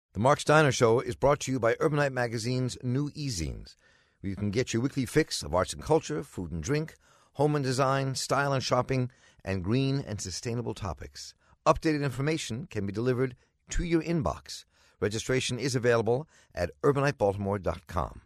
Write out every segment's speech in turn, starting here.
The Mark Steiner Show is brought to you by Urbanite Magazine's new e-zines, where you can get your weekly fix of arts and culture, food and drink, home and design, style and shopping, and green and sustainable topics. Updated information can be delivered to your inbox. Registration is available at urbanitebaltimore.com.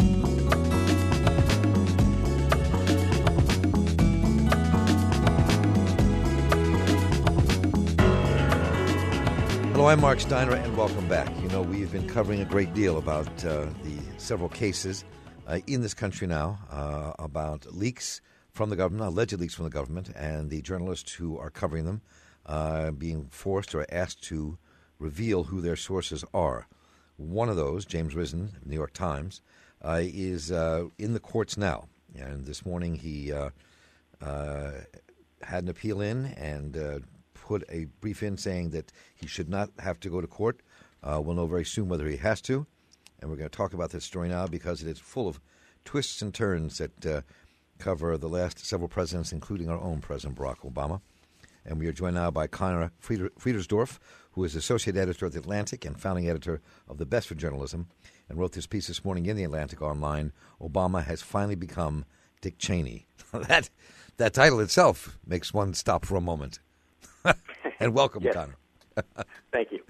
Hello, I'm Mark Steiner, and welcome back. You know, we've been covering a great deal about the several cases in this country now about leaks from the government, alleged leaks from the government, and the journalists who are covering them being forced or asked to reveal who their sources are. One of those, James Risen, New York Times, is in the courts now. And this morning he had an appeal in and put a brief in saying that he should not have to go to court. We'll know very soon whether he has to. And we're going to talk about this story now because it is full of twists and turns that cover the last several presidents, including our own President Barack Obama. And we are joined now by Conor Friedersdorf, who is associate editor of The Atlantic and founding editor of The Best for Journalism, and wrote this piece this morning in The Atlantic online, Obama has finally become Dick Cheney. That title itself makes one stop for a moment. And welcome, yes. Conor. Thank you.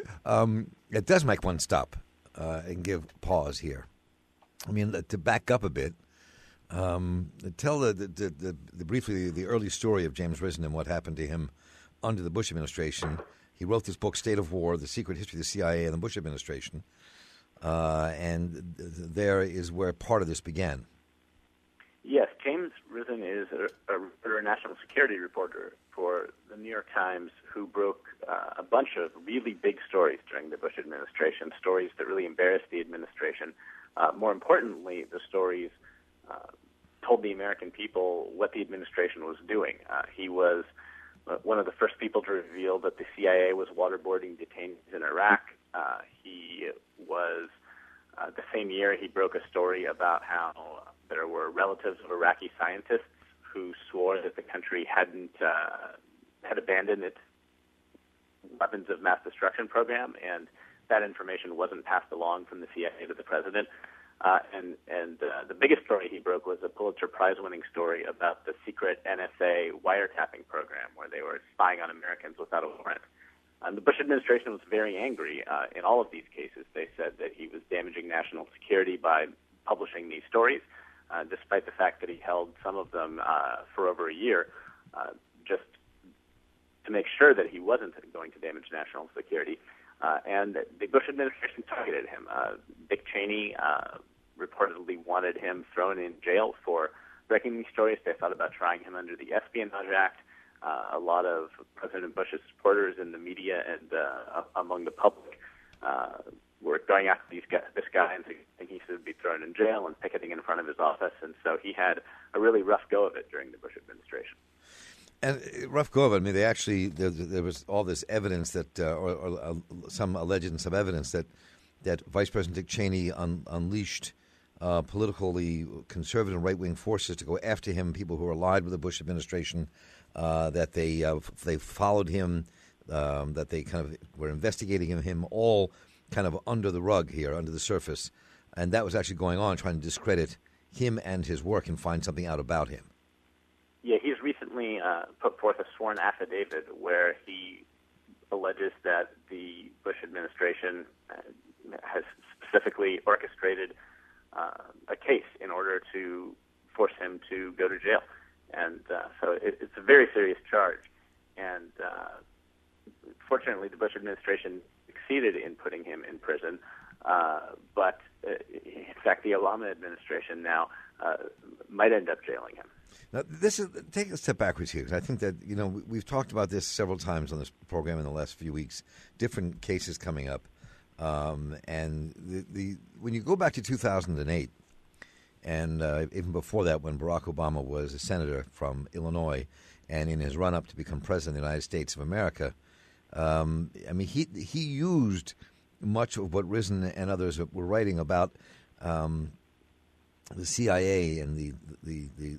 It does make one stop and give pause here. I mean, to back up a bit, tell briefly the early story of James Risen and what happened to him under the Bush administration. He wrote this book, State of War, The Secret History of the CIA and the Bush administration, and there is where part of this began. Yes, James Risen is a national security reporter for the New York Times who broke a bunch of really big stories during the Bush administration, stories that really embarrassed the administration. More importantly, the stories told the American people what the administration was doing. He was one of the first people to reveal that the CIA was waterboarding detainees in Iraq. He was, the same year, he broke a story about how there were relatives of Iraqi scientists who swore that the country had abandoned its weapons of mass destruction program, and that information wasn't passed along from the CIA to the president. And the biggest story he broke was a Pulitzer Prize-winning story about the secret NSA wiretapping program, where they were spying on Americans without a warrant. The Bush administration was very angry. In all of these cases, they said that he was damaging national security by publishing these stories, despite the fact that he held some of them for over a year, just to make sure that he wasn't going to damage national security. And the Bush administration targeted him. Dick Cheney reportedly wanted him thrown in jail for breaking these stories. They thought about trying him under the Espionage Act. A lot of President Bush's supporters in the media and among the public were going after this guy and thinking he should be thrown in jail and picketing in front of his office. And so he had a really rough go of it during the Bush administration. And rough go of it. I mean, there was all this evidence that, or some alleged and some evidence that Vice President Dick Cheney unleashed politically conservative and right-wing forces to go after him, people who were allied with the Bush administration, that they followed him, that they kind of were investigating him, all kind of under the rug here, under the surface. And that was actually going on, trying to discredit him and his work and find something out about him. Yeah, he's recently put forth a sworn affidavit where he alleges that the Bush administration has specifically orchestrated a case in order to force him to go to jail. And so it's a very serious charge. And fortunately, the Bush administration succeeded in putting him in prison. But in fact, the Obama administration now might end up jailing him. Now, take a step backwards here, because I think that, we've talked about this several times on this program in the last few weeks, different cases coming up. And when you go back to 2008, and even before that, when Barack Obama was a senator from Illinois, and in his run-up to become president of the United States of America, he used much of what Risen and others were writing about the CIA and the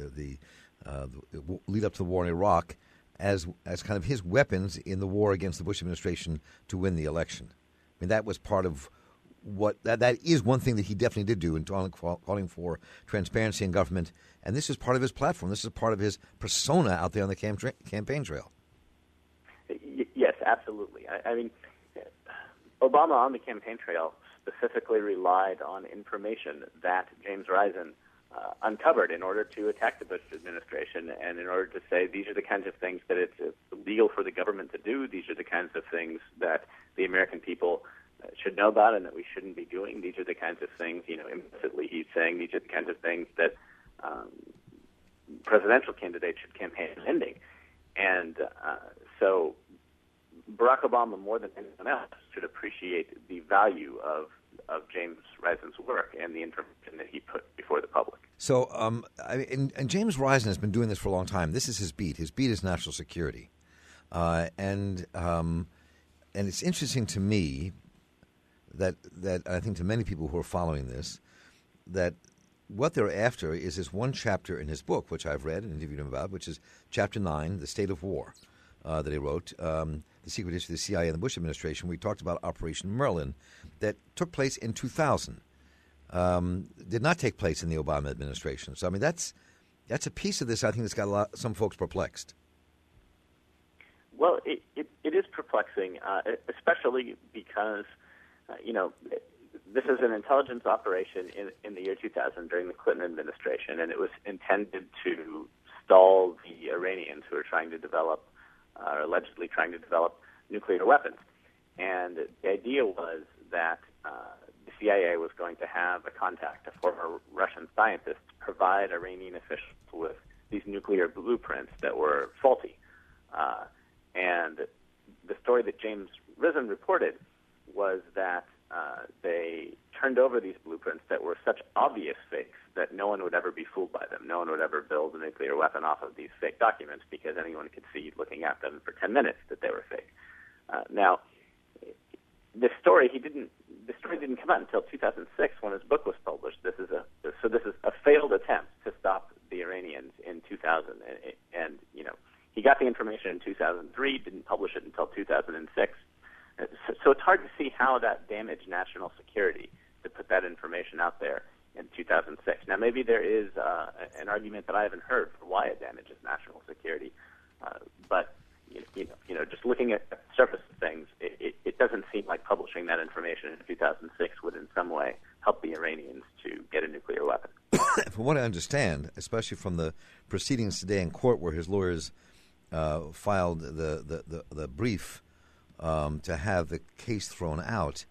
lead up to the war in Iraq as kind of his weapons in the war against the Bush administration to win the election. mean, that was part of what that is one thing that he definitely did do in calling for transparency in government. And this is part of his platform. This is part of his persona out there on the campaign trail. Yes, absolutely. I mean, Obama on the campaign trail specifically relied on information that James Risen uncovered in order to attack the Bush administration and in order to say these are the kinds of things that it's illegal for the government to do. These are the kinds of things that the American people should know about and that we shouldn't be doing. These are the kinds of things, implicitly he's saying these are the kinds of things that presidential candidates should campaign ending. And so Barack Obama, more than anyone else, should appreciate the value of James Risen's work and the information that he put before the public. So, and James Risen has been doing this for a long time. This is his beat. His beat is national security. And it's interesting to me that I think to many people who are following this, that what they're after is this one chapter in his book, which I've read and interviewed him about, which is Chapter 9, The State of War, that he wrote, The Secret History of the CIA and the Bush administration. We talked about Operation Merlin that took place in 2000, did not take place in the Obama administration. So, I mean, that's a piece of this I think that's got some folks perplexed. Well, it is perplexing, especially because, this is an intelligence operation in the year 2000 during the Clinton administration, and it was intended to stall the Iranians who are trying to develop, allegedly trying to develop nuclear weapons. And the idea was that the CIA was going to have a contact, a former Russian scientist, provide Iranian officials with these nuclear blueprints that were faulty. And the story that James Risen reported was that they turned over these blueprints that were such obvious fakes that no one would ever be fooled by them. No one would ever build a nuclear weapon off of these fake documents because anyone could see, looking at them for 10 minutes, that they were fake. Now, this story didn't come out until 2006 when his book was published. This is a failed attempt to stop the Iranians in 2000, and he got the information in 2003, didn't publish it until 2006. So it's hard to see how that damaged national security to put that information out there in 2006. Now, maybe there is an argument that I haven't heard for why it damages national security, but just looking at the surface of things, it doesn't seem like publishing that information in 2006 would in some way help the Iranians to get a nuclear weapon. From what I understand, especially from the proceedings today in court where his lawyers filed the brief to have the case thrown out,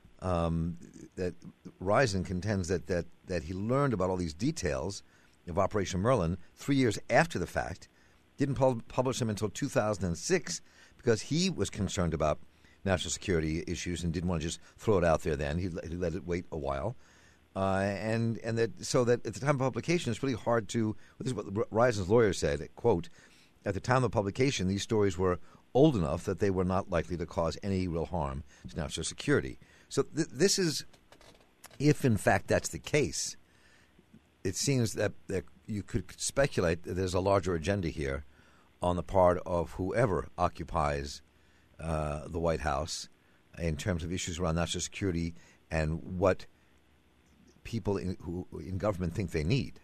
that Risen contends that he learned about all these details of Operation Merlin 3 years after the fact, didn't publish them until 2006 because he was concerned about national security issues and didn't want to just throw it out there then. He let it wait a while. And that at the time of publication, it's really hard to, this is what Risen's lawyer said, quote, at the time of publication, these stories were old enough that they were not likely to cause any real harm to national security. So this is, if in fact that's the case, it seems that you could speculate that there's a larger agenda here on the part of whoever occupies the White House in terms of issues around national security and what people in government think they need.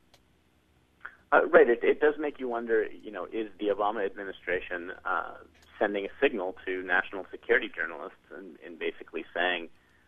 Right. It does make you wonder, is the Obama administration sending a signal to national security journalists and basically saying,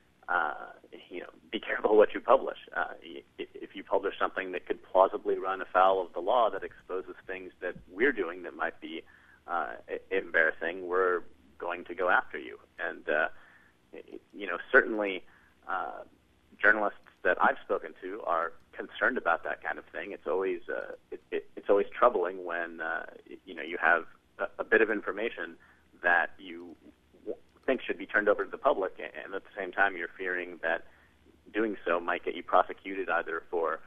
be careful what you publish. If you publish something that could plausibly run afoul of the law that exposes things that we're doing that might be embarrassing, we're going to go after you. And, certainly journalists that I've spoken to are concerned about that kind of thing. It's always it's always troubling when you have a bit of information that you think should be turned over to the public, and at the same time you're fearing that doing so might get you prosecuted either for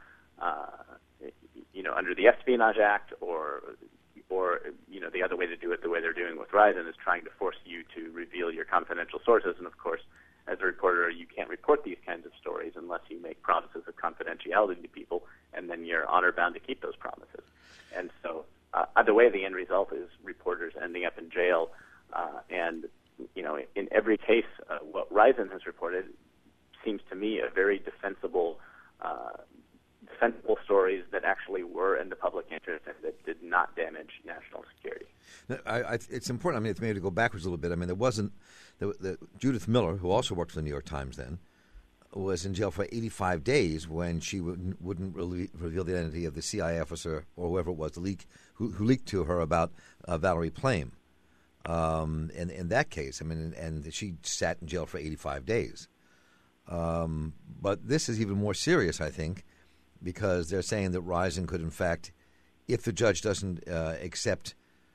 under the Espionage Act or the other way to do it, the way they're doing with Risen, is trying to force you to reveal your confidential sources. And of course, as a reporter, you can't report these kinds of stories unless you make promises of confidentiality to people, and then you're honor-bound to keep those promises. And so either way, the end result is reporters ending up in jail. And in every case, what Risen Risen has reported seems to me a very defensible stories that actually were in the public interest and that did not damage national security. It's important. I mean, it's maybe to go backwards a little bit. I mean, there wasn't Judith Miller, who also worked for the New York Times then, was in jail for 85 days when she wouldn't really reveal the identity of the CIA officer or whoever it was, who leaked to her about Valerie Plame. In that case, I mean, and she sat in jail for 85 days. But this is even more serious, I think, because they're saying that Risen could, in fact, if the judge doesn't accept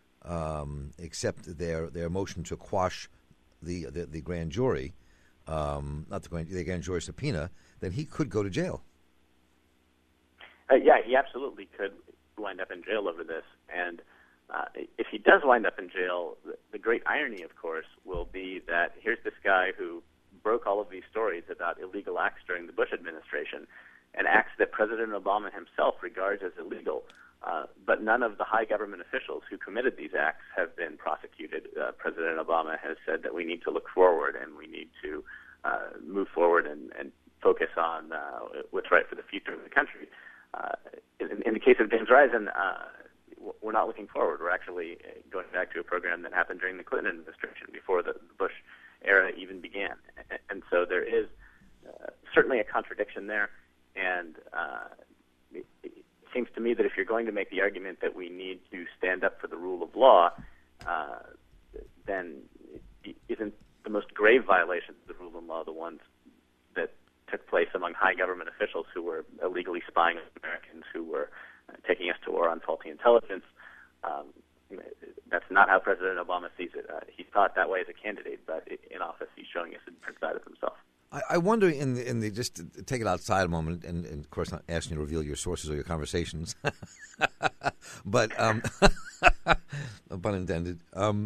their motion to quash the grand jury, not the grand jury subpoena, then he could go to jail. Yeah, he absolutely could wind up in jail over this. And if he does wind up in jail, the great irony, of course, will be that here's this guy who broke all of these stories about illegal acts during the Bush administration, and acts that President Obama himself regards as illegal. But none of the high government officials who committed these acts have been prosecuted. President Obama has said that we need to look forward and we need to move forward and focus on what's right for the future of the country. In the case of James Risen, we're not looking forward. We're actually going back to a program that happened during the Clinton administration before the Bush era even began. And so there is certainly a contradiction there. And it seems to me that if you're going to make the argument that we need to stand up for the rule of law, then isn't the most grave violations of the rule of law the ones that took place among high government officials who were illegally spying on Americans, who were taking us to war on faulty intelligence? That's not how President Obama sees it. He's thought that way as a candidate, but in office he's showing us a different side of himself. I wonder, in the just to take it outside a moment, and of course not asking you to reveal your sources or your conversations, but pun intended.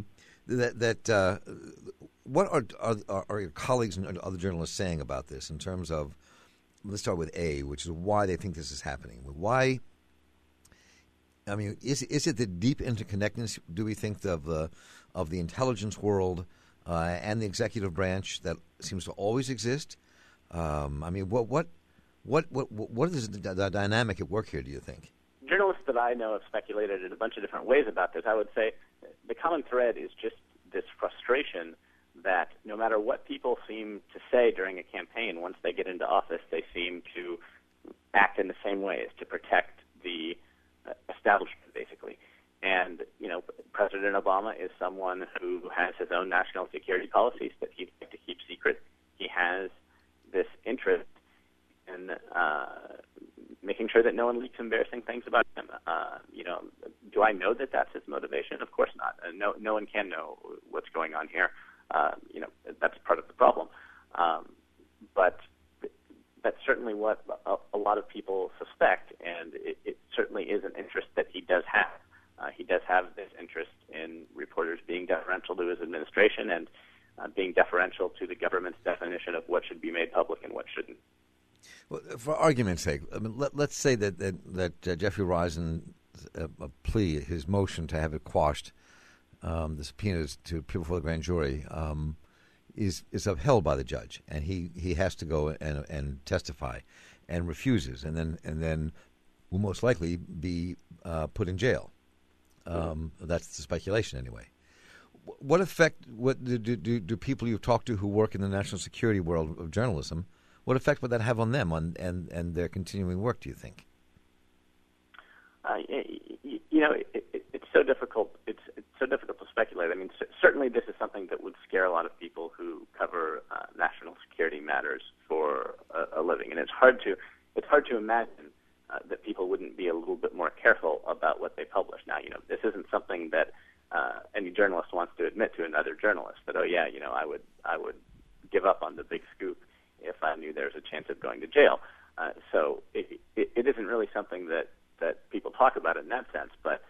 What are your colleagues and other journalists saying about this in terms of? Let's start with A, which is why they think this is happening. Why? I mean, is it the deep interconnectedness? Do we think of the intelligence world and the executive branch that seems to always exist? I mean, what is the dynamic at work here, do you think? Journalists that I know have speculated in a bunch of different ways about this. I would say the common thread is just this frustration that no matter what people seem to say during a campaign, once they get into office, they seem to act in the same ways to protect the establishment, basically. And, President Obama is someone who has his own national security policies that he'd like to keep secret. He has this interest in making sure that no one leaks embarrassing things about him. Do I know that that's his motivation? Of course not. No one can know what's going on here. That's part of the problem. But that's certainly what a lot of people suspect, and it certainly is an interest that he does have. He does have this interest in reporters being deferential to his administration and being deferential to the government's definition of what should be made public and what shouldn't. Well, for argument's sake, I mean, let's say that Jeffrey Risen's plea, his motion to have it quashed, the subpoenas to appear before the grand jury, is upheld by the judge, and he has to go and testify, and refuses, and then will most likely be put in jail. That's the speculation, anyway. What effect? What do people you've talked to who work in the national security world of journalism? What effect would that have on them and their continuing work? Do you think? It's so difficult. It's so difficult to speculate. I mean, certainly this is something that would scare a lot of people who cover national security matters for a living, and it's hard to imagine that people wouldn't be a little bit more careful about what they publish. Now, this isn't something that any journalist wants to admit to another journalist that, I would give up on the big scoop if I knew there was a chance of going to jail. So it isn't really something that people talk about in that sense, but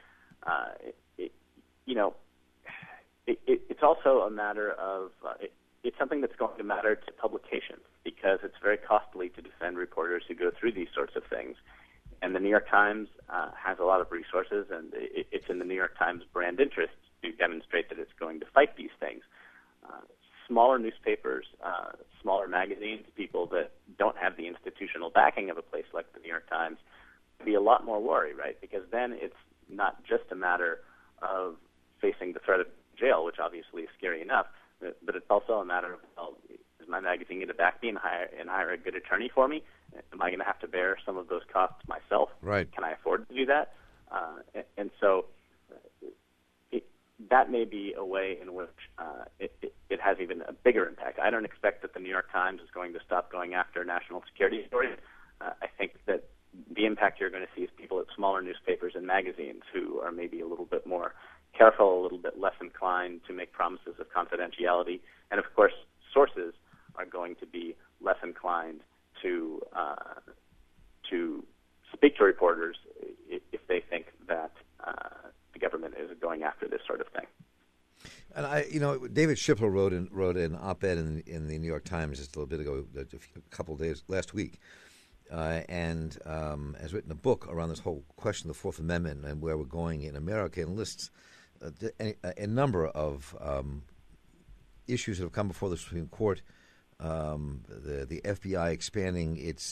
it's also a matter of it's something that's going to matter to publications because it's very costly to defend reporters who go through these sorts of things. And the New York Times has a lot of resources, and it's in the New York Times brand interest to demonstrate that it's going to fight these things. Smaller newspapers, magazines, people that don't have the institutional backing of a place like the New York Times, be a lot more worry, right? Because then it's not just a matter of facing the threat of jail, which obviously is scary enough, but it's also a matter of, well, is my magazine going to back me and hire a good attorney for me? Am I going to have to bear some of those costs myself? Right. Can I afford to do that? And so that may be a way in which it has even a bigger impact. I don't expect that the New York Times is going to stop going after national security stories. I think that the impact you're going to see is people at smaller newspapers and magazines who are maybe a little bit more careful, a little bit less inclined to make promises of confidentiality. And, of course, sources are going to be less inclined to speak to reporters if they think that the government is going after this sort of thing. And David Shipler wrote an op-ed in the New York Times just a little bit ago, a couple of days last week, and has written a book around this whole question of the Fourth Amendment and where we're going in America, and lists a number of issues that have come before the Supreme Court. The FBI expanding its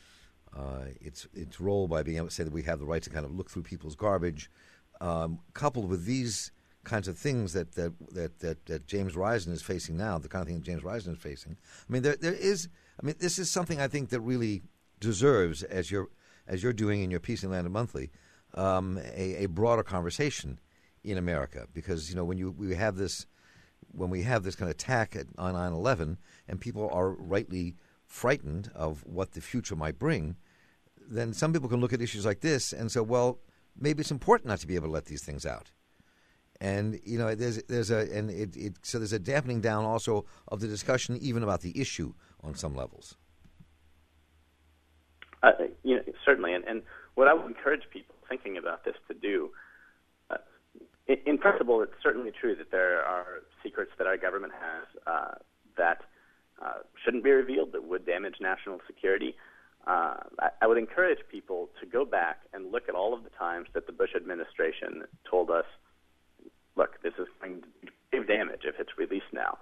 role by being able to say that we have the right to kind of look through people's garbage, coupled with these kinds of things that James Risen is facing now, the kind of thing that James Risen is facing. I mean, this is something I think that really deserves, as you're doing in your piece in Atlantic Monthly, a broader conversation in America, because when we have this kind of attack on 9/11, and people are rightly frightened of what the future might bring, then some people can look at issues like this and say, well, maybe it's important not to be able to let these things out. And there's a dampening down also of the discussion even about the issue on some levels. Certainly, and what I would encourage people thinking about this to do, in principle, it's certainly true that there are secrets that our government has that shouldn't be revealed, that would damage national security. I would encourage people to go back and look at all of the times that the Bush administration told us, look, this is going to do grave damage if it's released now.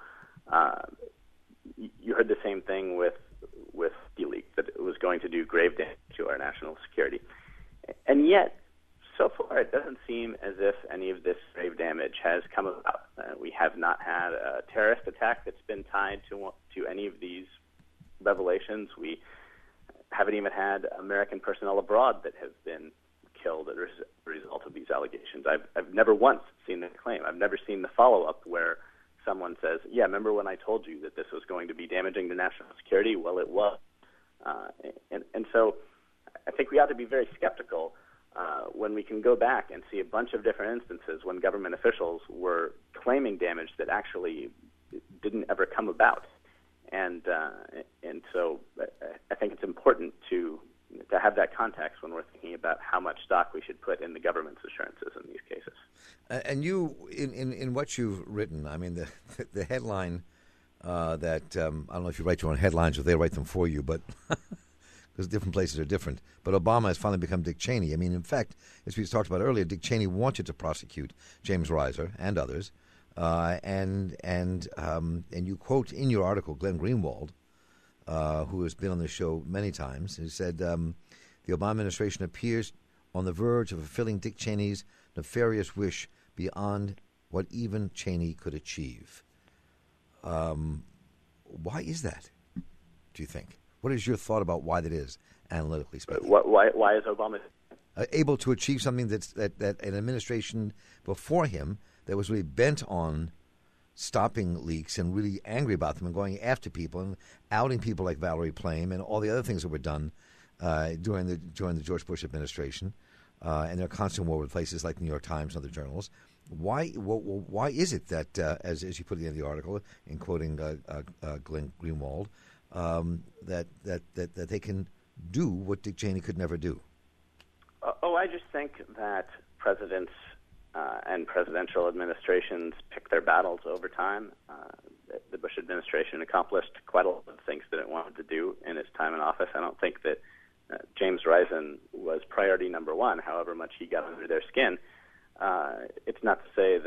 You heard the same thing with WikiLeaks, that it was going to do grave damage to our national security. And yet, so far, it doesn't seem as if any of this grave damage has come about. We have not had a terrorist attack that's been tied to any of these revelations. We haven't even had American personnel abroad that have been killed as a result of these allegations. I've never once seen the claim. I've never seen the follow-up where someone says, yeah, remember when I told you that this was going to be damaging to national security? Well, it was. And so I think we ought to be very skeptical when we can go back and see a bunch of different instances when government officials were claiming damage that actually didn't ever come about. And so I think it's important to have that context when we're thinking about how much stock we should put in the government's assurances in these cases. And you, in what you've written, I mean, the headline that I don't know if you write your own headlines or they write them for you, but because different places are different. But Obama has finally become Dick Cheney. I mean, in fact, as we talked about earlier, Dick Cheney wanted to prosecute James Reiser and others, and you quote in your article Glenn Greenwald, who has been on the show many times, who said the Obama administration appears on the verge of fulfilling Dick Cheney's nefarious wish beyond what even Cheney could achieve. Why is that, do you think? What is your thought about why that is, analytically speaking? Why is Obama able to achieve something that an administration before him that was really bent on stopping leaks and really angry about them and going after people and outing people like Valerie Plame and all the other things that were done during the George Bush administration, and their constant war with places like the New York Times and other journals? Why is it that, as you put at the end of the article, in quoting Glenn Greenwald, that they can do what Dick Cheney could never do? I just think that presidents and presidential administrations pick their battles over time. The Bush administration accomplished quite a lot of things that it wanted to do in its time in office. I don't think that James Risen was priority number one, however much he got under their skin. It's not to say that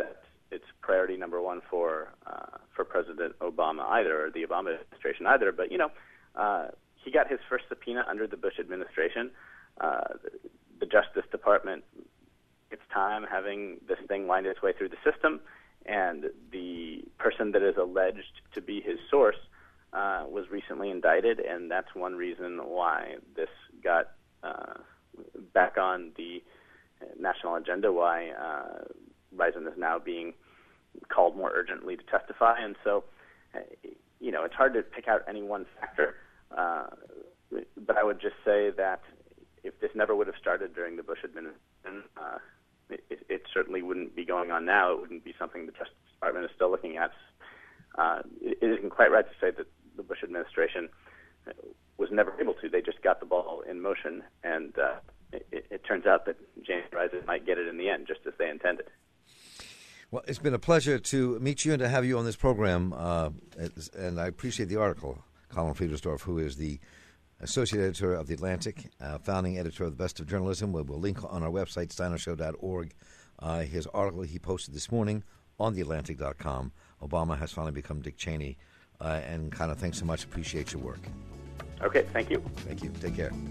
it's priority number one for President Obama either, or the Obama administration either. But he got his first subpoena under the Bush administration. The Justice Department, it's time having this thing wind its way through the system, and the person that is alleged to be his source was recently indicted, and that's one reason why this got back on the national agenda, why Risen is now being called more urgently to testify. And so, it's hard to pick out any one factor, but I would just say that if this never would have started during the Bush administration, it certainly wouldn't be going on now. It wouldn't be something the Justice Department is still looking at. It isn't quite right to say that the Bush administration was never able to. They just got the ball in motion, and it turns out that James Risen might get it in the end, just as they intended. Well, it's been a pleasure to meet you and to have you on this program, and I appreciate the article. Colin Friedersdorf, who is the associate editor of The Atlantic, founding editor of The Best of Journalism. We'll link on our website, steinershow.org, his article he posted this morning on theatlantic.com. Obama has finally become Dick Cheney. And kind of thanks so much. Appreciate your work. Okay, thank you. Thank you. Take care.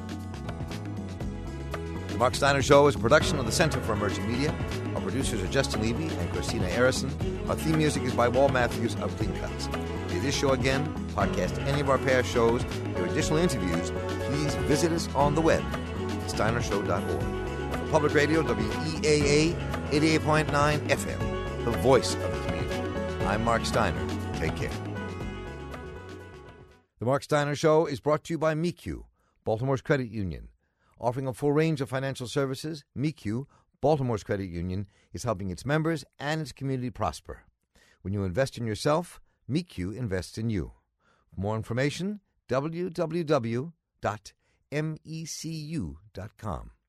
The Mark Steiner Show is a production of the Center for Emerging Media. Our producers are Justin Levy and Christina Arison. Our theme music is by Walt Matthews of Clean Cuts. See this show again, podcast any of our past shows, or additional interviews, please visit us on the web at steinershow.org. For Public Radio, WEAA 88.9 FM, the voice of the community. I'm Mark Steiner. Take care. The Mark Steiner Show is brought to you by MECU, Baltimore's credit union. Offering a full range of financial services, MECU, Baltimore's credit union, is helping its members and its community prosper. When you invest in yourself, MECU invests in you. For more information, www.mecu.com.